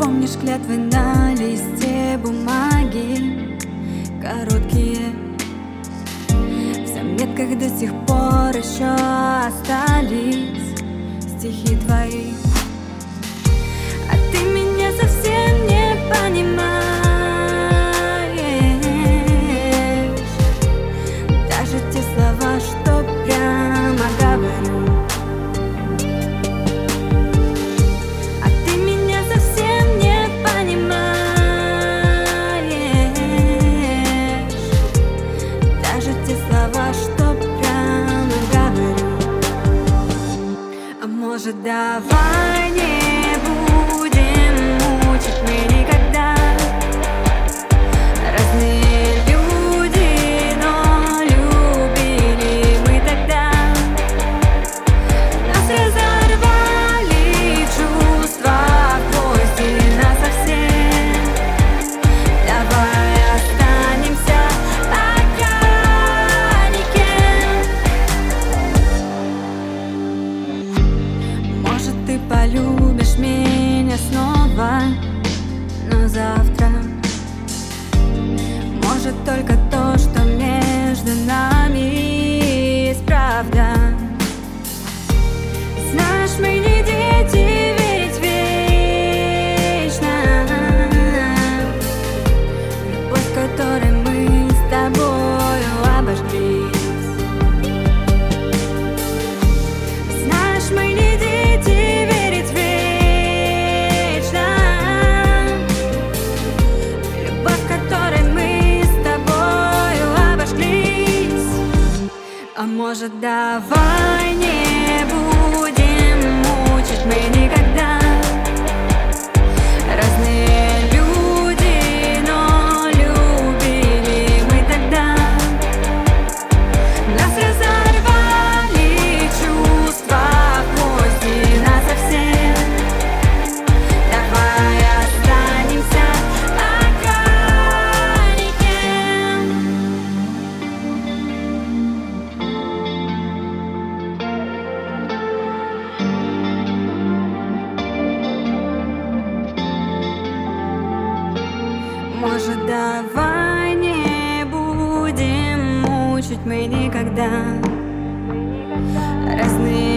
Помнишь клятвы на листе бумаги, короткие, в заметках до сих пор еще остались стихи твои. А ты меня совсем не понимаешь, даже те слова, что прямо говорю. А ты меня совсем не понимаешь, даже те слова, что прямо говорю. А может, давай не будем мучить мы никогда. Разные люди, но любили мы тогда. Нас разорвали чувства в гвозди насовсем. Давай останемся пока никем. Может, ты полюбишь меня снова, но завтра. Может, только то, что между нами есть правда. Знаешь, мы не дети, ведь вечно. Любовь, которой мы с тобою обожглись. Знаешь, мы не дети, верить вечно. Любовь, которой мы с тобою обожглись. А может, давай не будем мучить мы никогда. Разные люди, но любили мы тогда. Нас разорвали чувства в гвозди насовсем. Давай останемся пока никем. Может, давай не будем мучить мы никогда. Разные